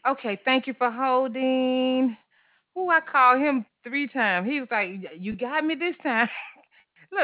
Okay, thank you for holding. Who I called him 3 times. He was like, "You got me this time." Look,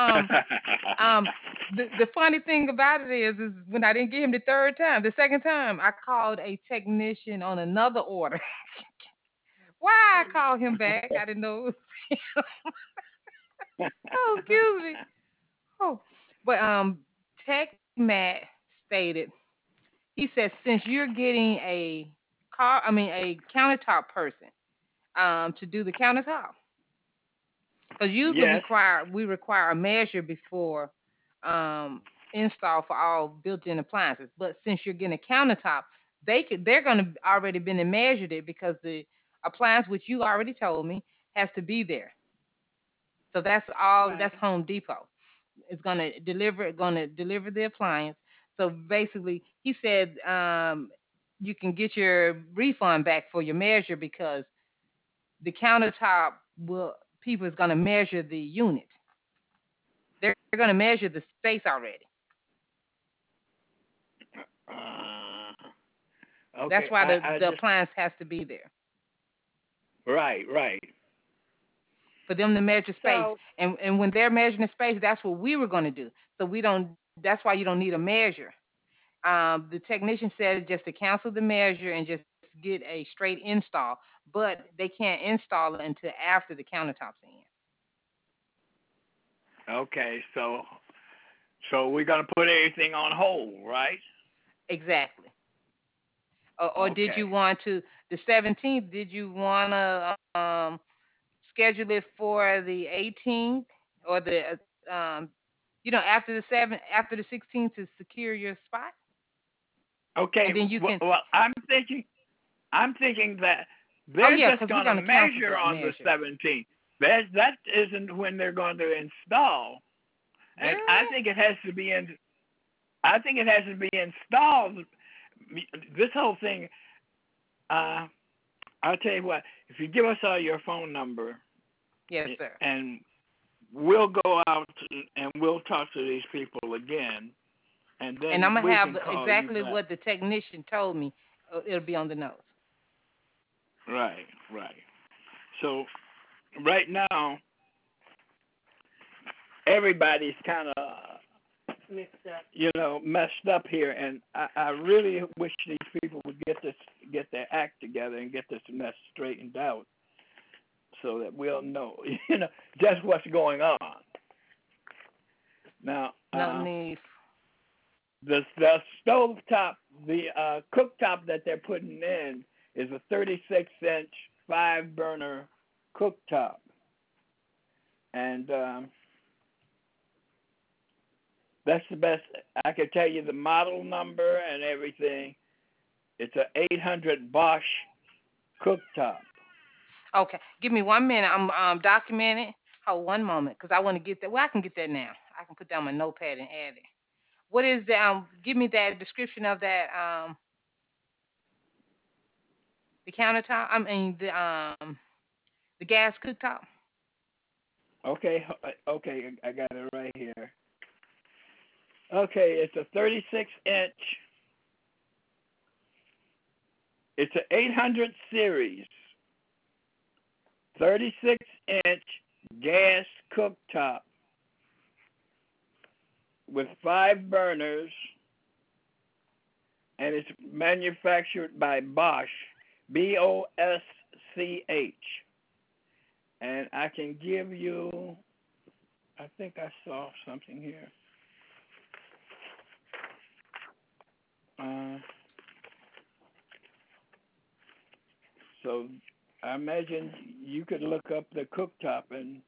the funny thing about it is when I didn't get him the third time, the second time I called a technician on another order. Why I called him back? I didn't know. Oh, excuse me. Oh, but Tech Matt stated, he said, since you're getting a countertop person, to do the countertop, because usually Yes. we require a measure before um, install for all built-in appliances. But since you're getting a countertop, they're gonna already been and measured it because the appliance, which you already told me, has to be there. So that's all. That's Right. Home Depot. It's gonna deliver the appliance. So basically, he said you can get your refund back for your measure because the countertop will people is gonna measure the unit. They're gonna measure the space already. Uh, That's okay. why the I the just appliance has to be there right, right. for them to measure space. So And when they're measuring the space, that's what we were gonna do. So we don't. That's why you don't need a measure. The technician said just to cancel the measure and just get a straight install, but they can't install it until after the countertops in. okay, so we're gonna put everything on hold, right? Exactly. Or did Okay. you want to the 17th? Did you want to schedule it for the 18th or the after the 16th to secure your spot, Okay. and then you can. Well, I'm thinking that Oh they're yeah, just because we're gonna gonna cancel measure the on the measure. 17th. That isn't when they're going to install, and I Really? think it has to be in. I think it has to be installed. This whole thing. Uh, I'll tell you what. If you give us all your phone number, Yes, sir. and we'll go out and we'll talk to these people again, and And I'm then gonna we have can call you exactly back. what the technician told me. It'll be on the notes. Right, right. So right now, everybody's kind of messed up here, and I really wish these people would get their act together and get this mess straightened out, so that we'll know, just what's going on. Now, No need. the stove top, the cooktop that they're putting in is a 36-inch 5 burner cooktop, and that's the best. I could tell you the model number and everything. It's a 800 Bosch cooktop. Okay, give me 1 minute. I'm documenting. Hold one moment, cause I want to get that. Well, I can get that now. I can put that on my notepad and add it. What is the Give me that description of that the countertop. I mean the gas cooktop. Okay, okay, I got it right here. Okay, it's a 36-inch. It's an 800 series, 36-inch gas cooktop with 5 burners, and it's manufactured by Bosch, Bosch, and I can give you. I think I saw something here. Uh, so I imagine you could look up the cooktop and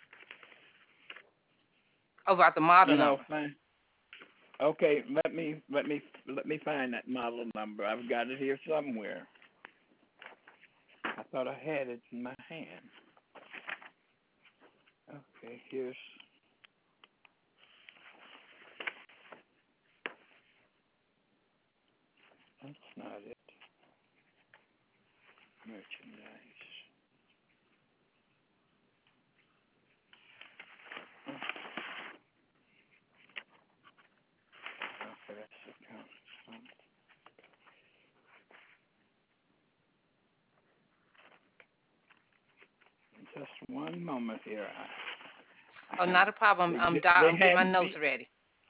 Oh, about the model number. find. Okay, let me find that model number. I've got it here somewhere. I thought I had it in my hand. Okay, here's. That's not it. Merchandise. Okay, that's the count. Just one moment here. I Oh, have not a problem. Doc, they I'm getting my hand notes me ready.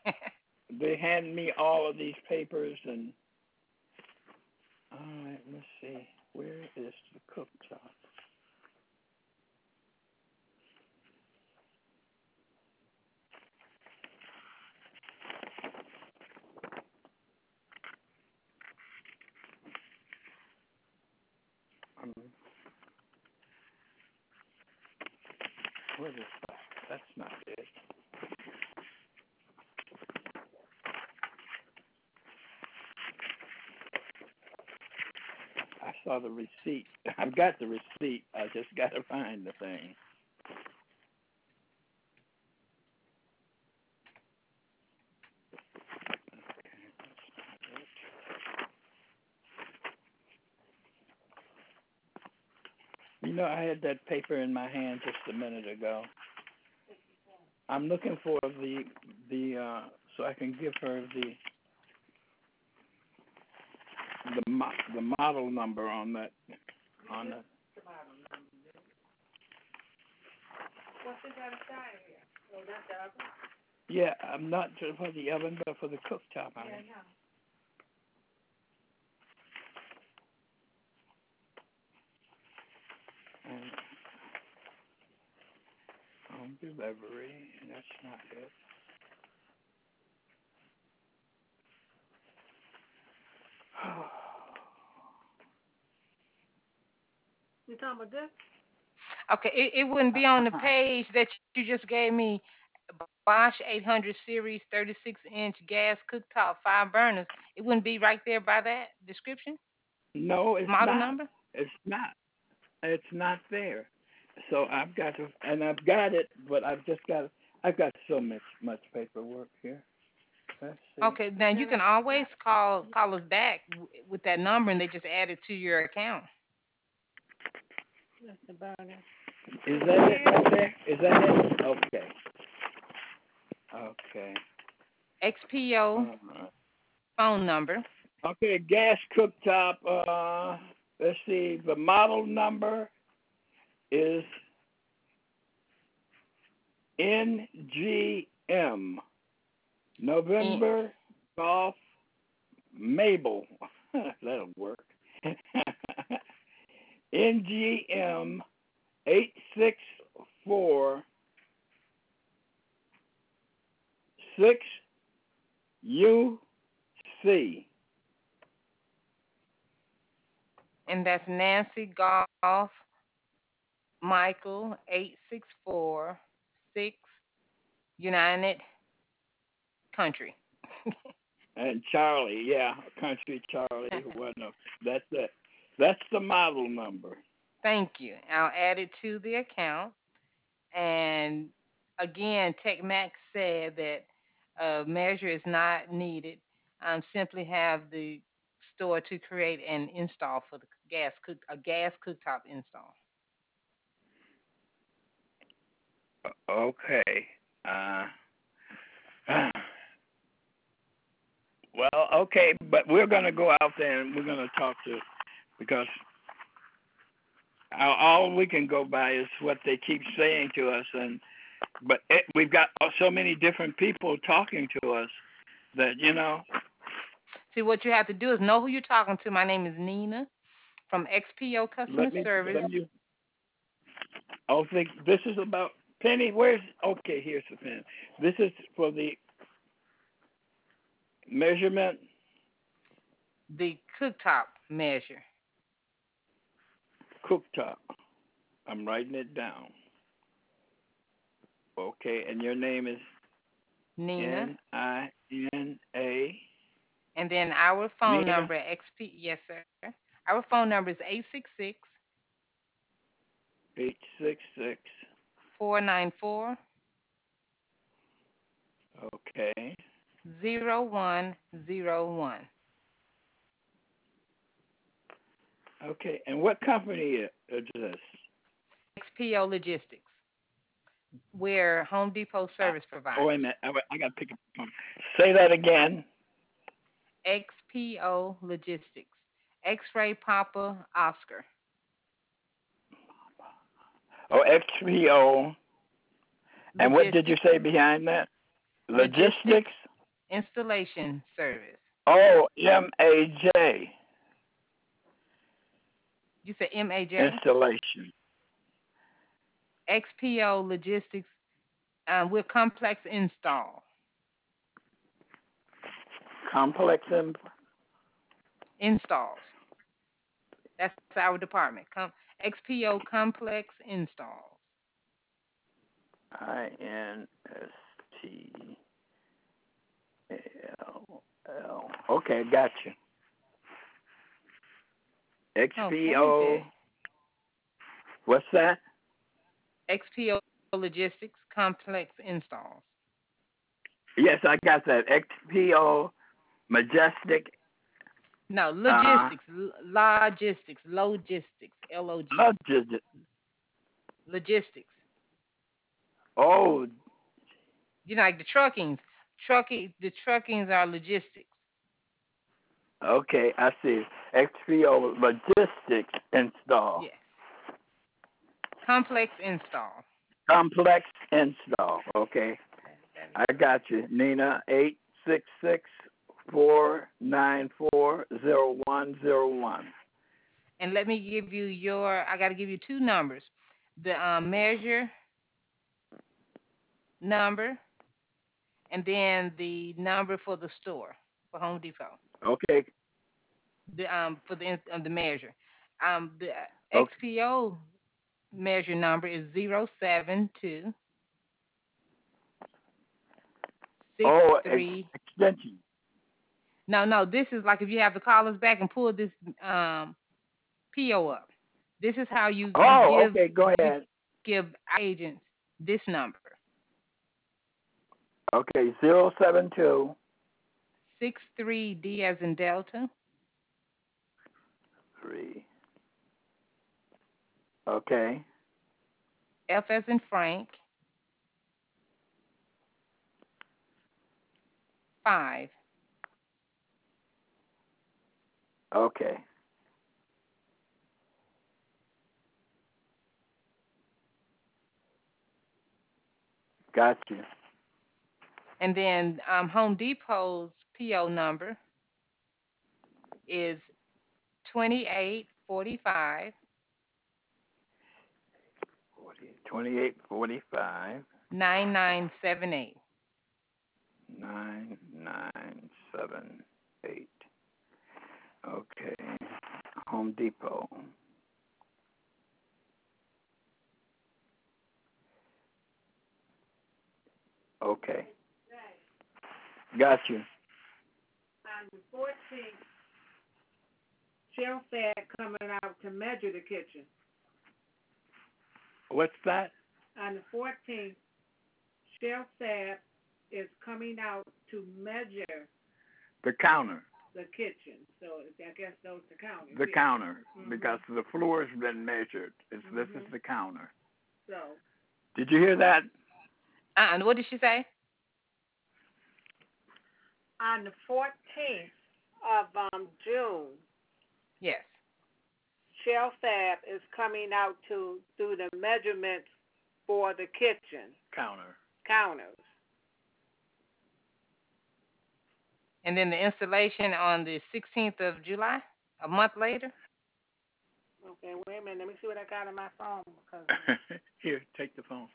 all of these papers and all right. Let's see. Where is the cooktop? Um, where is that? That's not it. I saw the receipt. I've got the receipt. I just got to find the thing. You know, I had that paper in my hand just a minute ago. I'm looking for the so I can give her the model number on that on that. What's this other side here? Oh, that's the oven? Yeah, I'm not just for the oven, but for the cooktop. Yeah, I know. And home delivery. That's not it. You talking about this? Okay, it wouldn't be on the Uh-huh. page that you just gave me. Bosch 800 series, 36-inch gas cooktop, 5 burners. It wouldn't be right there by that description, No, it's model not. number. It's not. It's not there. So I've got to, and I've got it, but I've just got. I've got so much paperwork here. Let's see. Okay, now you can always call us back with that number, and they just add it to your account. That's the burner. Is that it right there? Is that it? Okay. Okay. XPO phone number. Okay, gas cooktop. Let's see. The model number is NGM. And, November Golf Mabel. That'll work. NGM 864 6UC. and that's Nancy Golf Michael 8646 United Country. And Charlie, yeah, Country Charlie, whatnot. That's it. That's the model number. Thank you. I'll add it to the account. And again, TechMax said that a measure is not needed. Simply have the store to create an install for the gas cooktop install. Okay. Uh, well, okay, but we're going to go out there and we're going to talk to because all we can go by is what they keep saying to us, and we've got so many different people talking to us that See, what you have to do is know who you're talking to. My name is Nina from XPO Customer let me Service. let me. I think this is about Penny. Where's okay? Here's the pen. This is for the measurement The cooktop measure. cooktop. I'm writing it down. Okay, and your name is Nina. Nina. And then our phone Nina number, XP, yes, sir. Our phone number is 866 866. 494 Okay. 0101. Okay, and what company is this? XPO Logistics. We're Home Depot Uh, service oh, wait a providers. minute. I got to pick up the phone. Say that again. XPO Logistics. X-ray Papa Oscar. Oh, XPO. And what did you Logistics. say behind that? Logistics Logistics? installation service. Oh, MAJ. You said MAJ? Installation. XPO Logistics with complex install. Complex Installs. That's our department. XPO Complex Installs. INSTALL. Okay, gotcha. Okay, XPO. Jay. What's that? XPO Logistics Complex Installs. Yes, I got that. XPO Majestic. No, Uh, logistics, logistics, LOG. Logis- Logistics. Oh, You know, like the the truckings are logistics. okay, I see. XPO Logistics Install. Yes. Complex install. Complex Install. Okay, That is I got you. Nina, 866-494-0101. And let me give you I got to give you two numbers. The measure number and then the number for the store for Home Depot. Okay, The for the measure. The okay. XPO measure number is 072 Oh, 63. extension. No, this is like if you have to call us back and pull this PO up. This is how you Oh, give okay, go you ahead. give agents this number. Okay, 072. 63D as in Delta, 3. Okay, F as in Frank, 5. okay. Got you. And then Home Depot's PO number is 2845 2845 9978. 9978. Okay. Home Depot. Okay. Got you. On the 14th, Shell said coming out to measure the kitchen. What's that? On the 14th, Shell said is coming out to measure The counter. the kitchen. So I guess those the counters. The yeah. counter. Mhm. Because the floor's been measured. This is Mhm. the counter. So Did you hear that? And what did she say? on the 14th of June, Yes. Shell Fab is coming out to do the measurements for the kitchen Counter. counters. And then the installation on the 16th of July, a month later. Okay, wait a minute. Let me see what I got on my phone because Here, take the phone.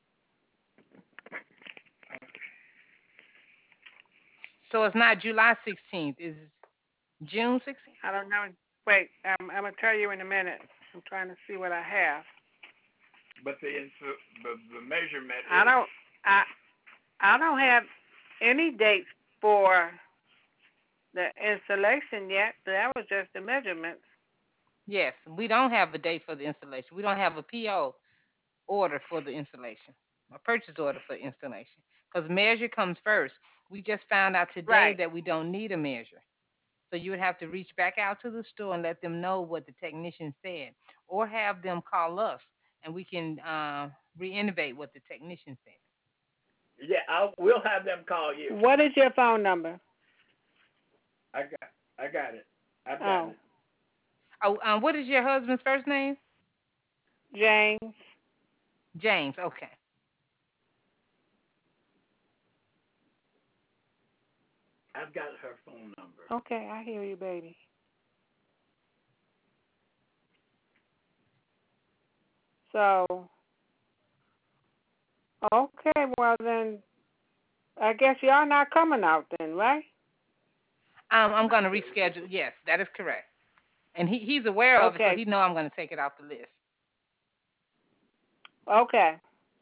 So it's not July 16th, it's June 16th. I don't know. Wait, I'm gonna tell you in a minute. I'm trying to see what I have. But the measurement I don't I I don't have any dates for the installation yet. That was just the measurements. Yes, we don't have a date for the installation. We don't have a PO order for the installation, a purchase order for installation, because measure comes first. We just found out today Right. that we don't need a measure. So you would have to reach back out to the store and let them know what the technician said, or have them call us and we can re-innovate what the technician said. we'll have them call you. What is your phone number? I got it. I've got Oh, it. Oh, what is your husband's first name? James. James. Okay. I've got her phone number. Okay, I hear you, baby. So, okay, well then, I guess y'all not coming out then, right? I'm Not going to till reschedule. Yes, that is correct. And he's aware of it, so Okay, he know I'm going to take it off the list. okay.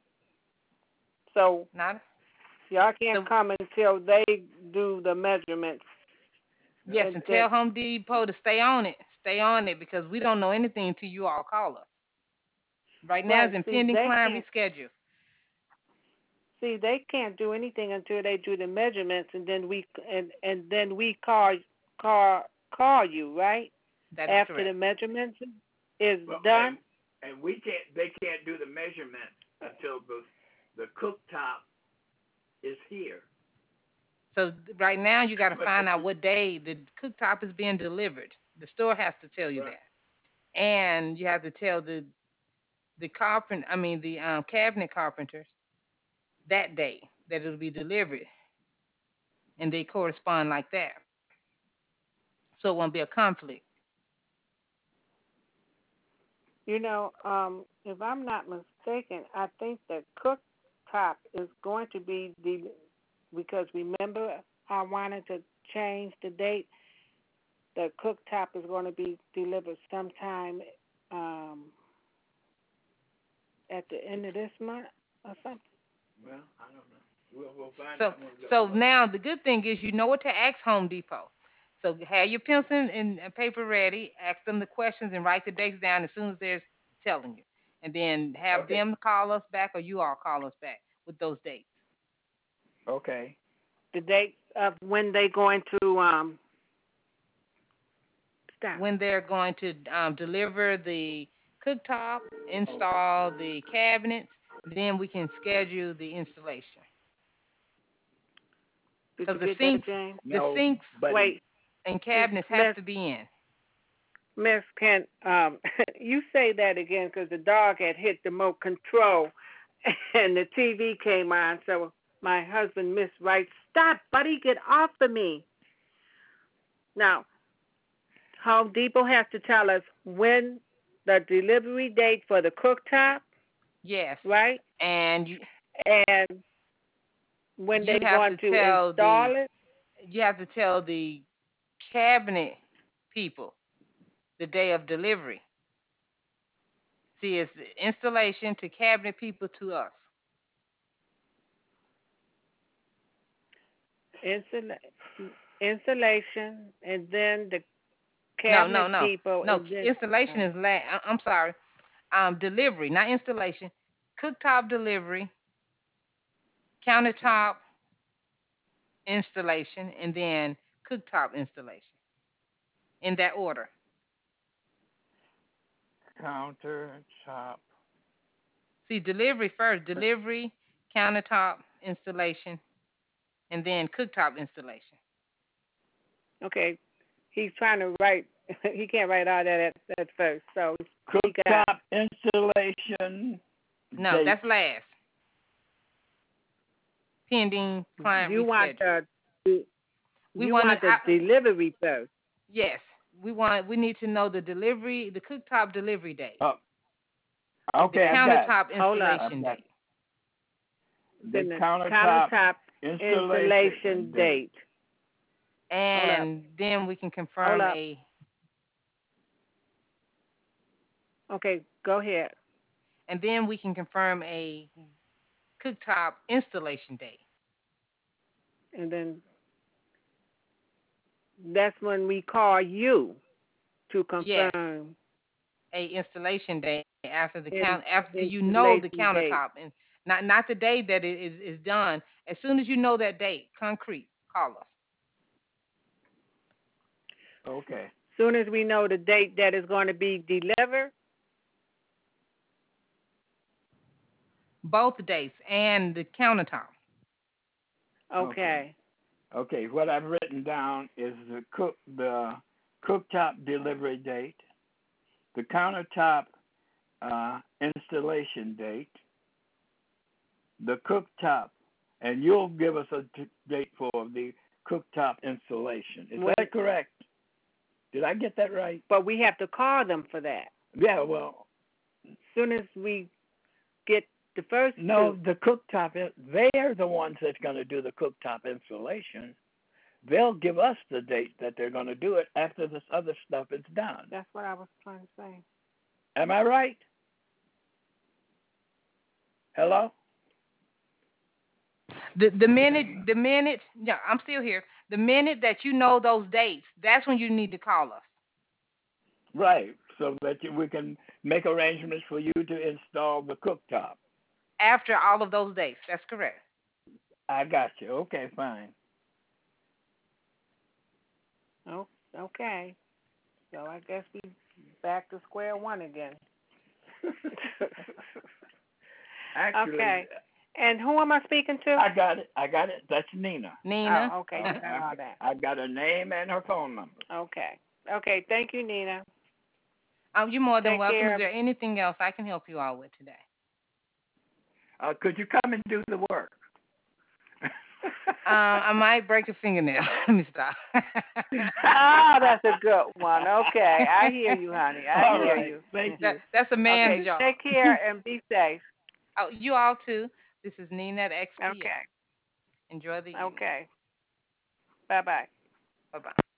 So Not y'all can't so. come until they do the measurements, Yes, and and then, tell Home Depot to stay on it. Stay on it because we don't know anything until you all call us. Right now, it's right? See, impending they client can't. reschedule. See, they can't do anything until they do the measurements, and then we call you, right? That is After the correct. measurements is Well, done. and we can't. They can't do the measurements until the cooktop is here. So right now, you got to But find out what day the cooktop is being delivered. The store has to tell you right. that, and you have to tell the cabinet carpenters that day that it'll be delivered, and they correspond like that, so it won't be a conflict. If I'm not mistaken, I think the cooktop is going to be because remember I wanted to change the date. The cooktop is going to be delivered sometime um, at the end of this month or something. Well, I don't know. We'll find So out when we go so look. now the good thing is you know what to ask Home Depot. So have your pencil and paper ready. Ask them the questions and write the dates down as soon as they're telling you, and then have Okay. them call us back or you all call us back with those dates. Okay. The date of when they going to stop. When they're going to deliver the cooktop, install the cabinets, then we can schedule the installation. Did Because you get that, James? the No, sinks but Wait, and cabinets have Miss to be in. Miss Kent, you say that again because the dog had hit the remote control and the TV came on. So my husband, Miss Wright, stop, buddy, get off of me. Now, Home Depot has to tell us when the delivery date for the cooktop, Yes, right? and And when you they have going to to tell the install it. cabinet people the day of delivery. See, it's installation to cabinet people to us. Installation, and then the No, no, cabinet no, people, no. and then Installation is I'm sorry. Delivery, not installation. Cooktop delivery, countertop installation, and then cooktop installation in that order. counter top. See, delivery first, delivery, countertop installation, and then cooktop installation. okay, he's trying to write. He can't write all that at first. So he got. Cooktop installation No, date. that's last. Pending client You want reschedule. the We want to, delivery first. yes, we need to know the cooktop delivery date, Oh, the okay, I've got it. countertop Hold up. I've installation got date, it. The Then the countertop countertop installation installation date. date. Hold up. and then we can Hold confirm up. Okay, go ahead. a cooktop installation date. And then that's when we call you to Yes, confirm a installation day in after you know the installation date. countertop and not the day that it is done. As soon as you know that date, concrete, call us. Okay. Soon as we know the date that is going to be delivered. Both dates and the countertop. Okay. Okay. Okay. What I've written down is the cooktop delivery date, the countertop installation date, the cooktop, and you'll give us a date for the cooktop installation. Is that correct? Did I get that right? But we have to call them for that. Yeah, well. As soon as we get the first No, two. the cooktop, they're the ones that's going to do the cooktop installation. They'll give us the date that they're going to do it after this other stuff is done. That's what I was trying to say. Am I right? Hello? The minute, yeah, I'm still here. The minute that you know those dates, that's when you need to call us. Right, so that we can make arrangements for you to install the cooktop. After all of those dates, that's correct. I got you. Okay, fine. Oh, okay. So I guess we back to square one again. Actually, okay. And who am I speaking to? I got it. That's Nina. Nina. Oh, okay. You got all that. I got her name and her phone number. Okay. Okay. Thank you, Nina. You're more than Take welcome. care. Is there anything else I can help you all with today? Could you come and do the work? I might break a fingernail. Let me stop. That's a good one. Okay, I hear you, honey. I hear you. Thank you. That's a man's okay, job. take care and be safe. Oh, you all too. This is Nina at XPO. Okay. Enjoy the evening. Okay. Bye-bye. Bye bye.